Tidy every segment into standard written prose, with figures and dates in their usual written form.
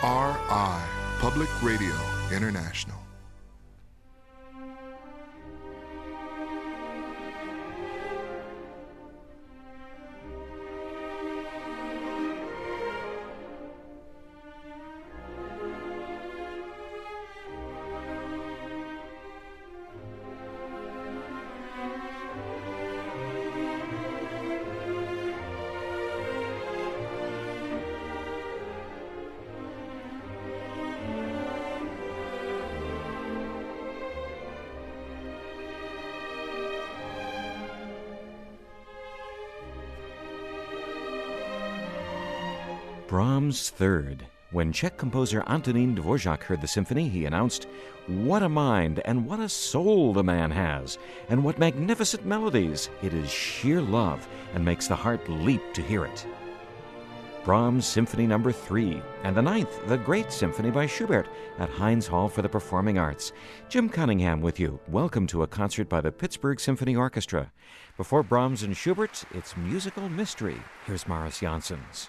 PRI, Public Radio International. Brahms' Third. When Czech composer Antonín Dvořák heard the symphony, he announced, "What a mind and what a soul the man has, and what magnificent melodies! It is sheer love and makes the heart leap to hear it." Brahms' Symphony No. 3, and the ninth, the Great Symphony by Schubert at Heinz Hall for the Performing Arts. Jim Cunningham with you. Welcome to a concert by the Pittsburgh Symphony Orchestra. Before Brahms and Schubert, it's musical mystery. Here's Maris Janssens.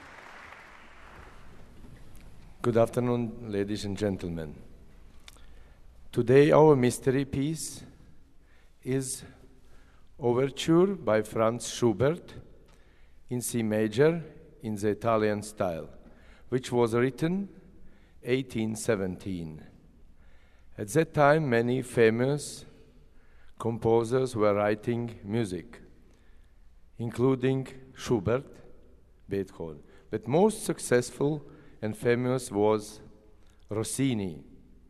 Good afternoon, ladies and gentlemen. Today our mystery piece is Overture by Franz Schubert in C major in the Italian style, which was written 1817. At that time, many famous composers were writing music, including Schubert, Beethoven. But most successful and famous was Rossini.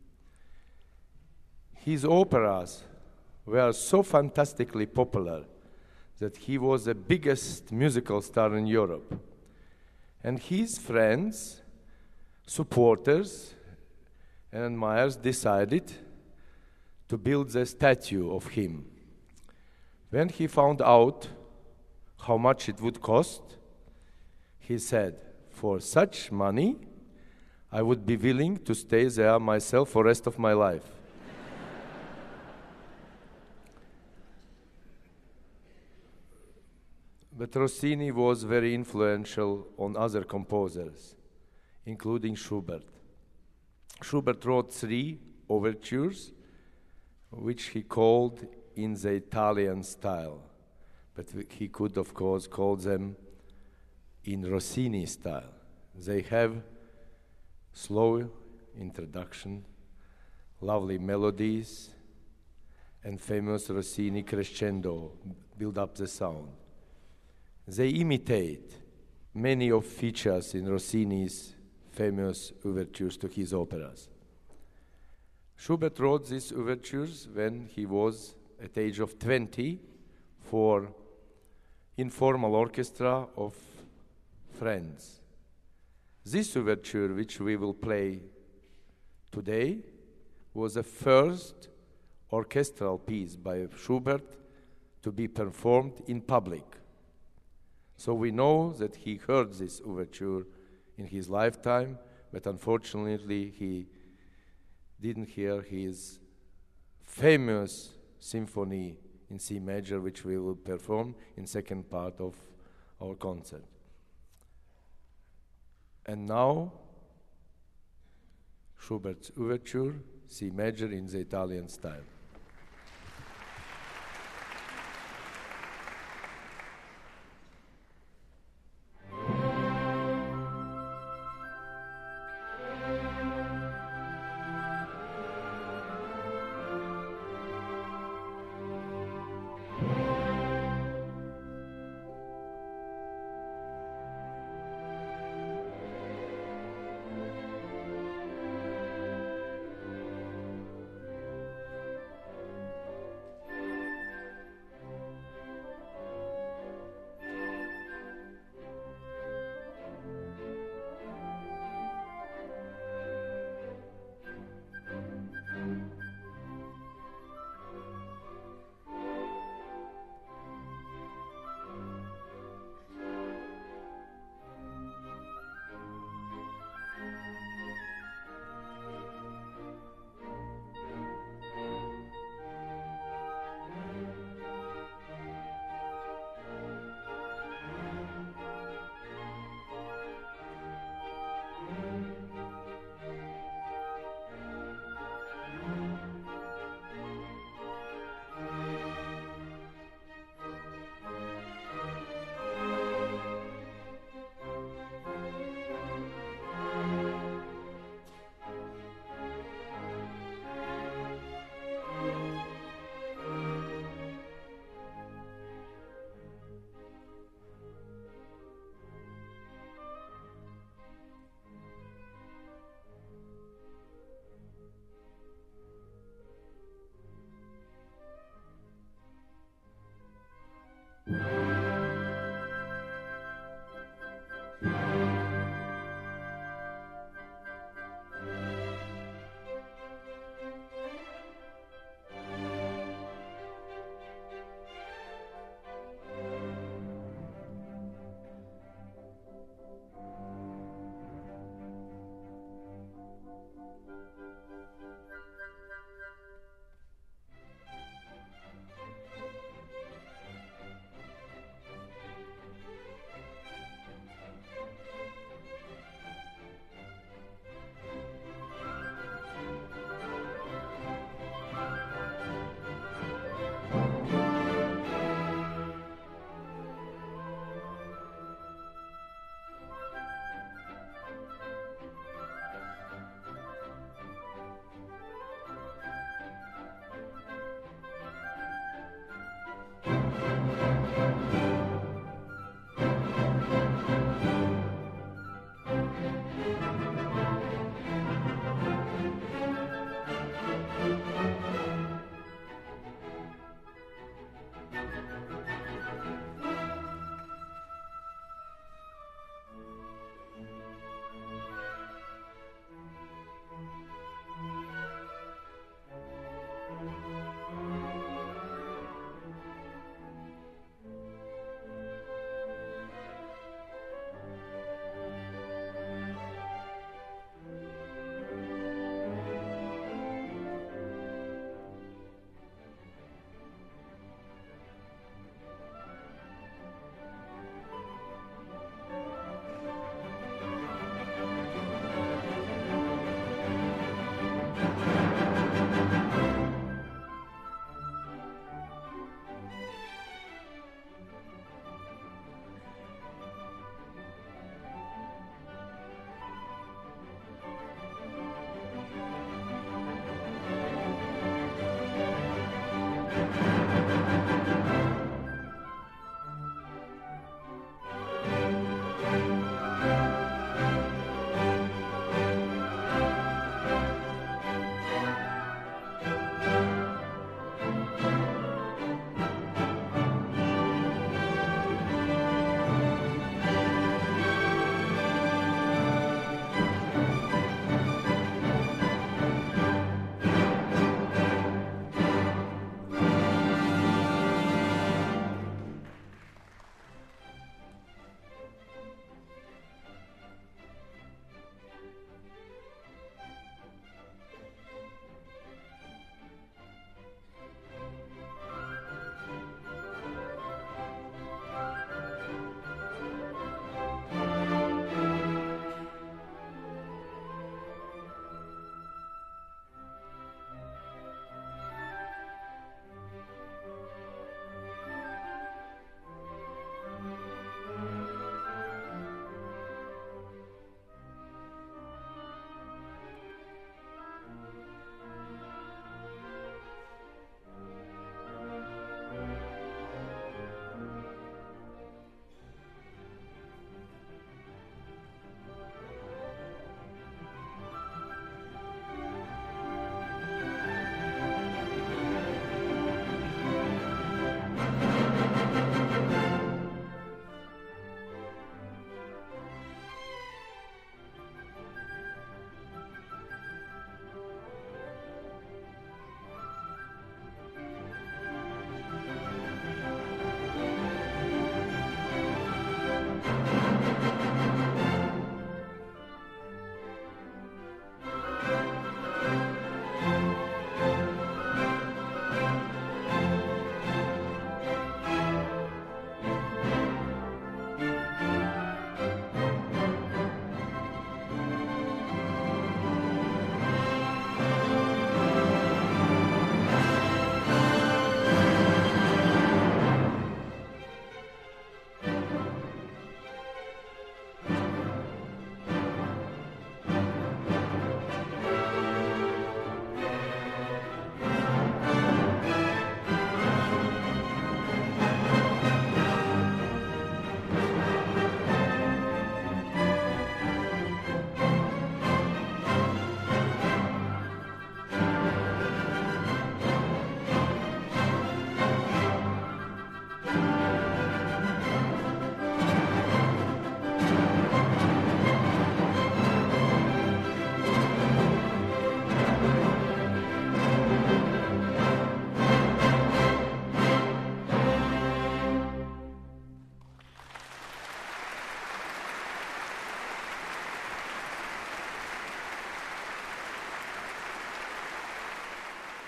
His operas were so fantastically popular that he was the biggest musical star in Europe. And his friends, supporters, and admirers decided to build a statue of him. When he found out how much it would cost, he said, "For such money, I would be willing to stay there myself for the rest of my life." But Rossini was very influential on other composers, including Schubert. Schubert wrote 3 overtures, which he called in the Italian style. But he could, of course, call them in Rossini style. They have slow introduction, lovely melodies, and famous Rossini crescendo build up the sound. They imitate many of features in Rossini's famous overtures to his operas. Schubert wrote these overtures when he was at the age of 20 for informal orchestra of friends. This overture, which we will play today, was the first orchestral piece by Schubert to be performed in public. So we know that he heard this overture in his lifetime, but unfortunately he didn't hear his famous symphony in C major, which we will perform in second part of our concert. And now, Schubert's Overture, C major in the Italian style.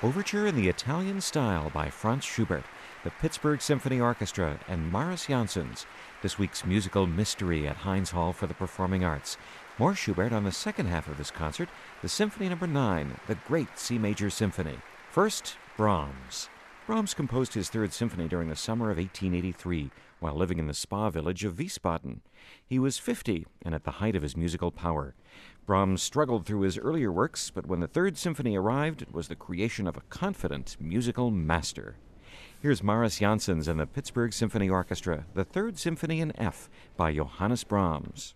Overture in the Italian Style by Franz Schubert, the Pittsburgh Symphony Orchestra, and Maris Janssens, this week's musical mystery at Heinz Hall for the Performing Arts. More Schubert on the second half of this concert, the Symphony No. 9, the Great C Major Symphony. First, Brahms. Brahms composed his Third Symphony during the summer of 1883 while living in the spa village of Wiesbaden. He was 50 and at the height of his musical power. Brahms struggled through his earlier works, but when the Third Symphony arrived, it was the creation of a confident musical master. Here's Maris Janssens and the Pittsburgh Symphony Orchestra, the Third Symphony in F by Johannes Brahms.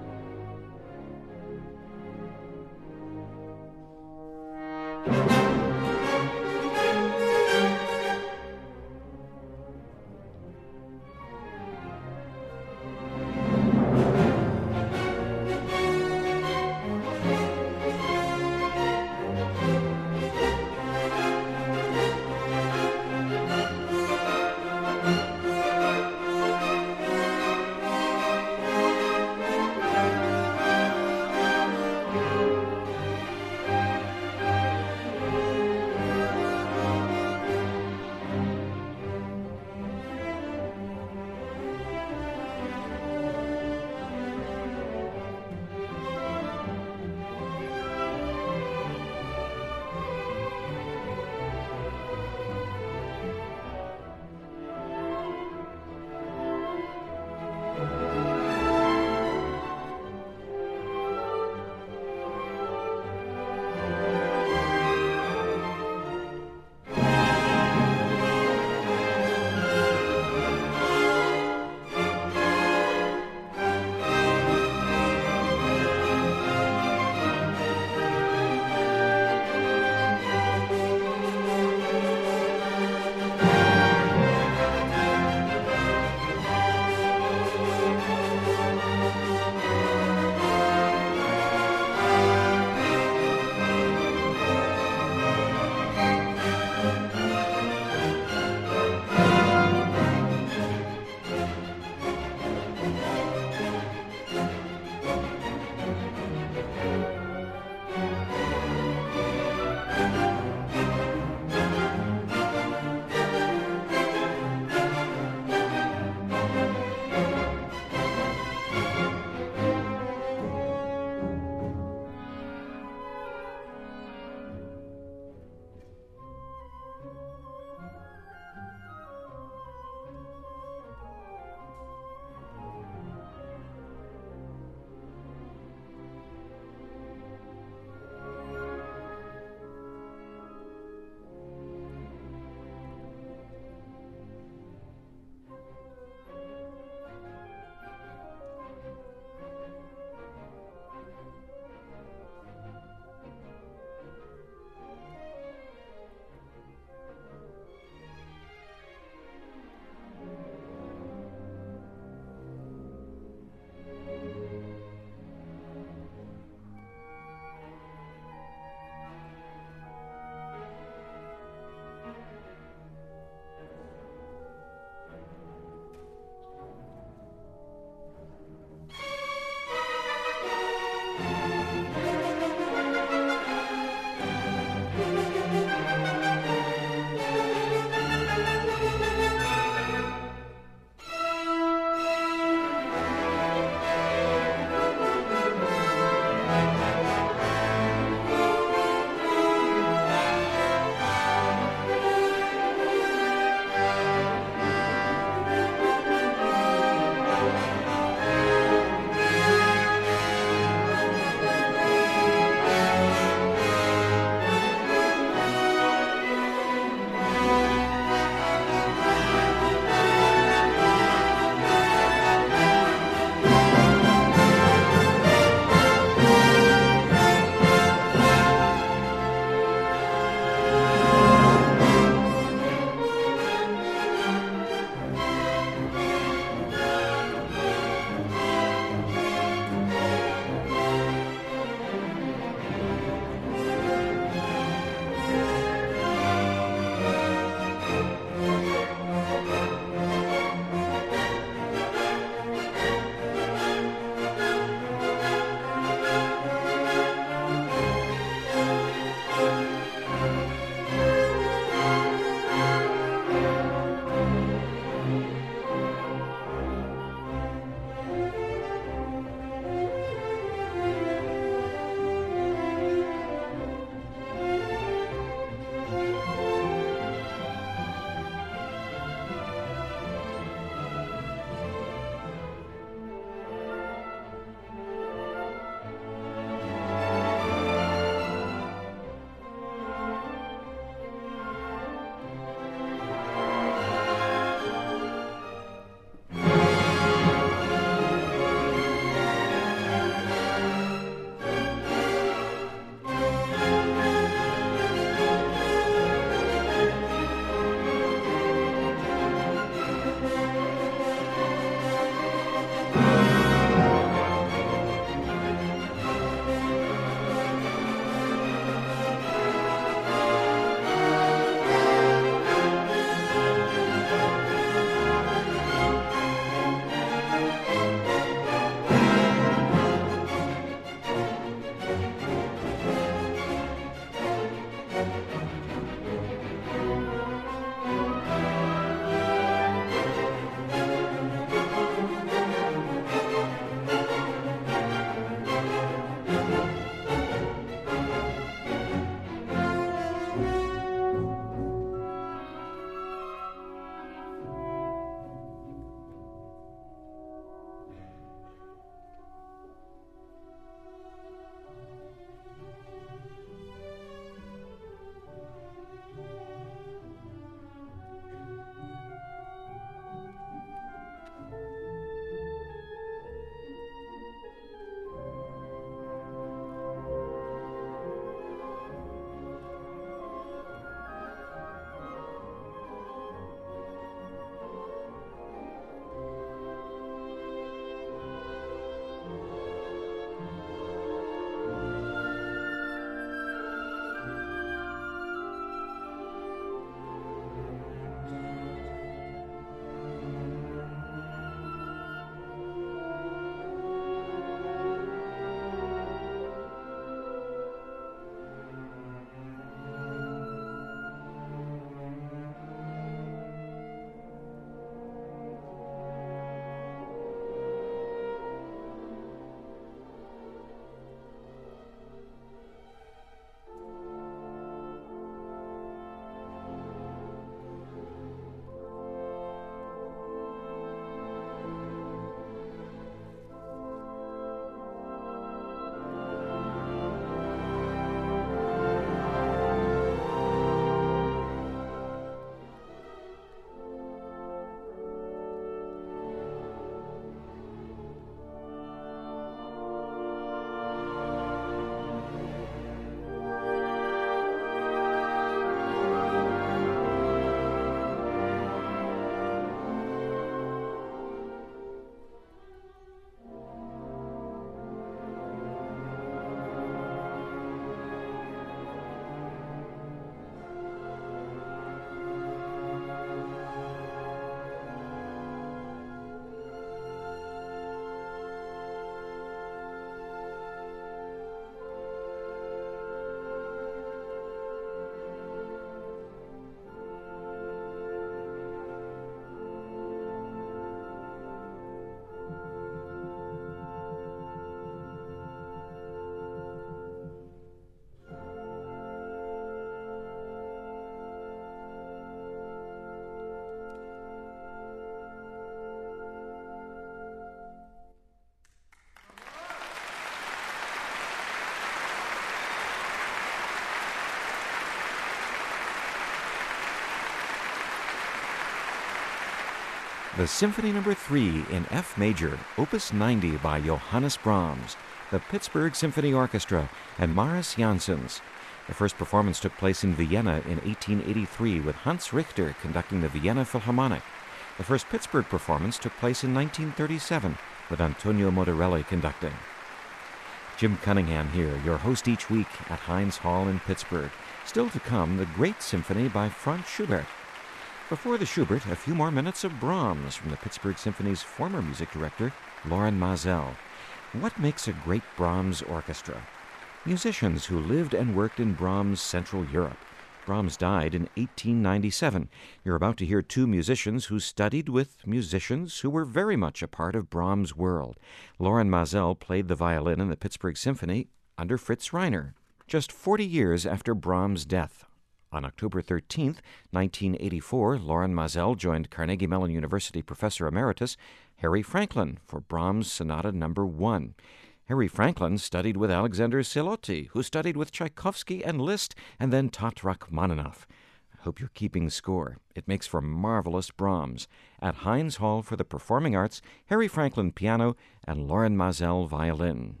The Symphony No. 3 in F major, Opus 90 by Johannes Brahms, the Pittsburgh Symphony Orchestra, and Maris Janssens. The first performance took place in Vienna in 1883 with Hans Richter conducting the Vienna Philharmonic. The first Pittsburgh performance took place in 1937 with Antonio Modarelli conducting. Jim Cunningham here, your host each week at Heinz Hall in Pittsburgh. Still to come, the Great Symphony by Franz Schubert. Before the Schubert, a few more minutes of Brahms from the Pittsburgh Symphony's former music director, Loren Maazel. What makes a great Brahms orchestra? Musicians who lived and worked in Brahms' Central Europe. Brahms died in 1897. You're about to hear two musicians who studied with musicians who were very much a part of Brahms' world. Loren Maazel played the violin in the Pittsburgh Symphony under Fritz Reiner, just 40 years after Brahms' death. On October 13, 1984, Loren Maazel joined Carnegie Mellon University Professor Emeritus Harry Franklin for Brahms' Sonata No. 1. Harry Franklin studied with Alexander Silotti, who studied with Tchaikovsky and Liszt, and then taught Rachmaninoff. I hope you're keeping score. It makes for marvelous Brahms. At Heinz Hall for the Performing Arts, Harry Franklin piano and Loren Maazel violin.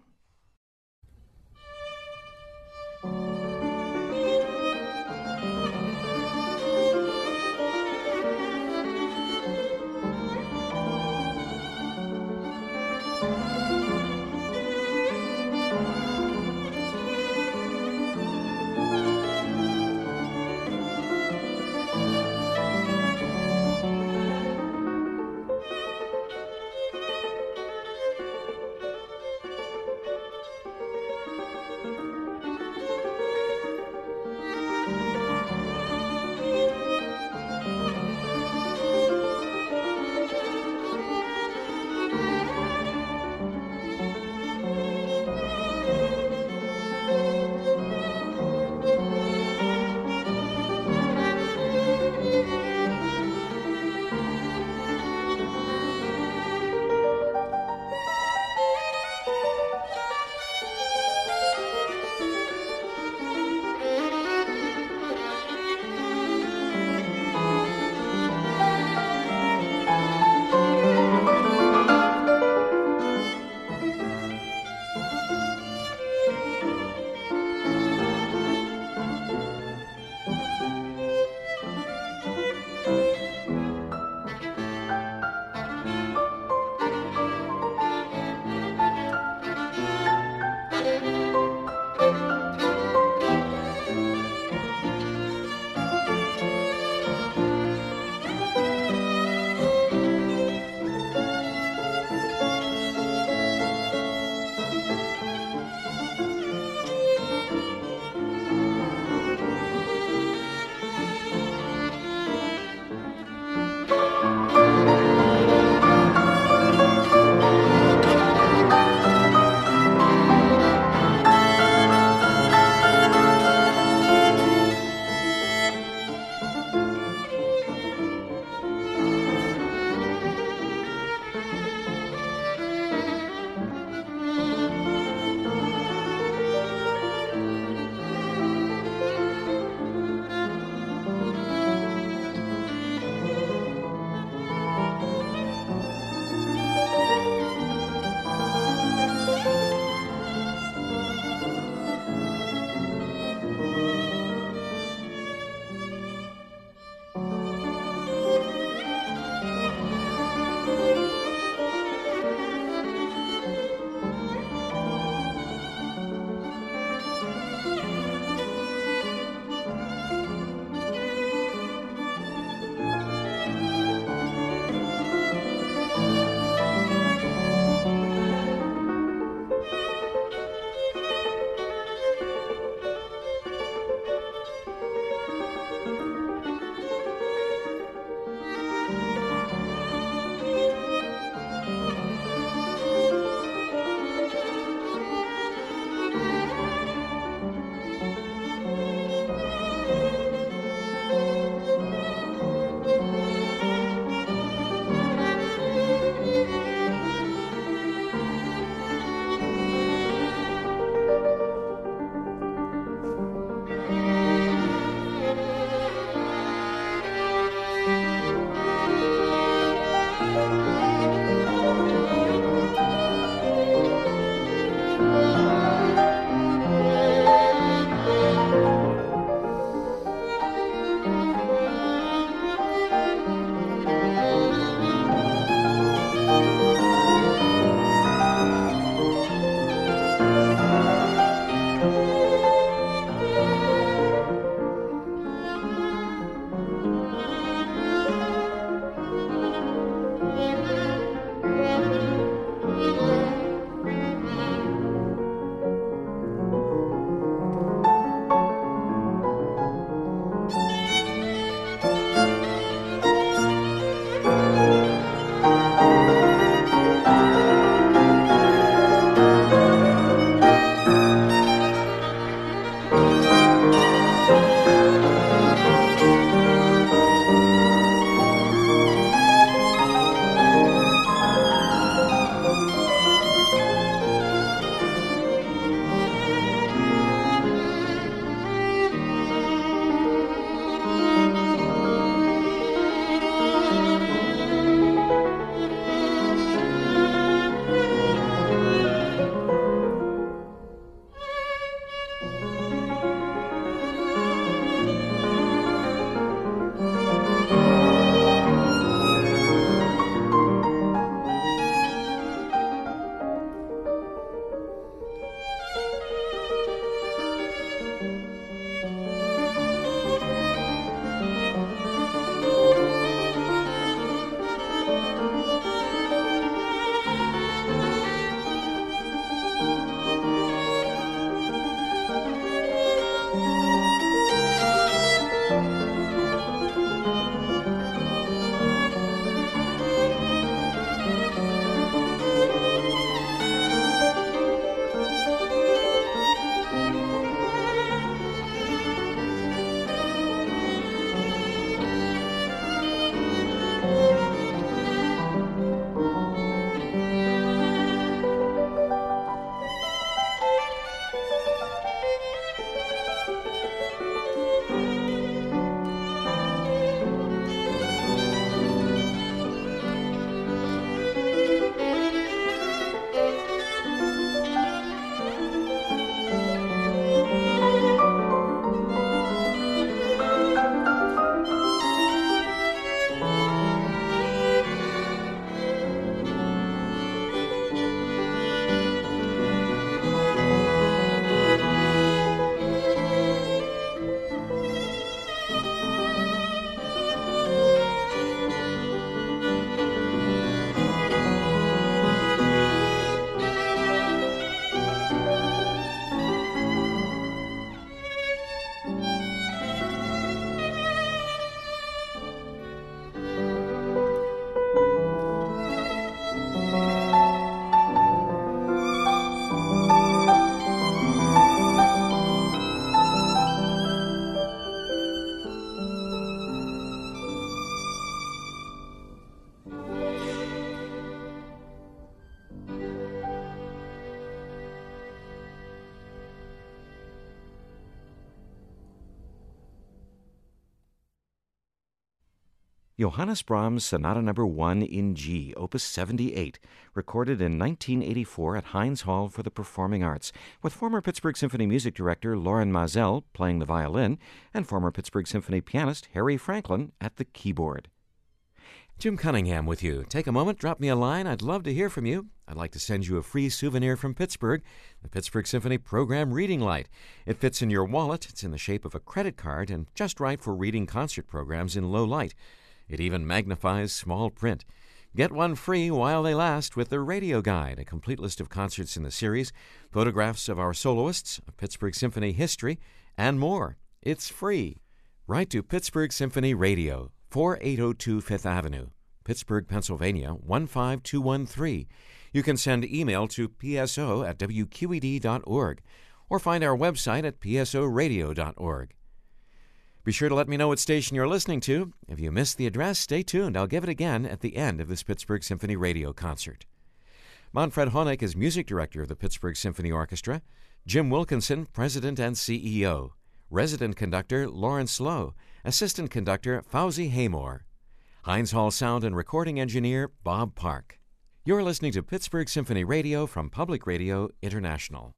Johannes Brahms' Sonata No. 1 in G, Opus 78, recorded in 1984 at Heinz Hall for the Performing Arts, with former Pittsburgh Symphony music director Loren Mazel playing the violin and former Pittsburgh Symphony pianist Harry Franklin at the keyboard. Jim Cunningham with you. Take a moment, drop me a line. I'd love to hear from you. I'd like to send you a free souvenir from Pittsburgh, the Pittsburgh Symphony Program Reading Light. It fits in your wallet. It's in the shape of a credit card and just right for reading concert programs in low light. It even magnifies small print. Get one free while they last with the Radio Guide, a complete list of concerts in the series, photographs of our soloists, of Pittsburgh Symphony history, and more. It's free. Write to Pittsburgh Symphony Radio, 4802 Fifth Avenue, Pittsburgh, Pennsylvania, 15213. You can send email to pso@wqed.org or find our website at psoradio.org. Be sure to let me know what station you're listening to. If you missed the address, stay tuned. I'll give it again at the end of this Pittsburgh Symphony Radio concert. Manfred Honeck is music director of the Pittsburgh Symphony Orchestra. Jim Wilkinson, president and CEO. Resident conductor Lawrence Lowe. Assistant conductor Fauzi Haymore. Heinz Hall sound and recording engineer Bob Park. You're listening to Pittsburgh Symphony Radio from Public Radio International.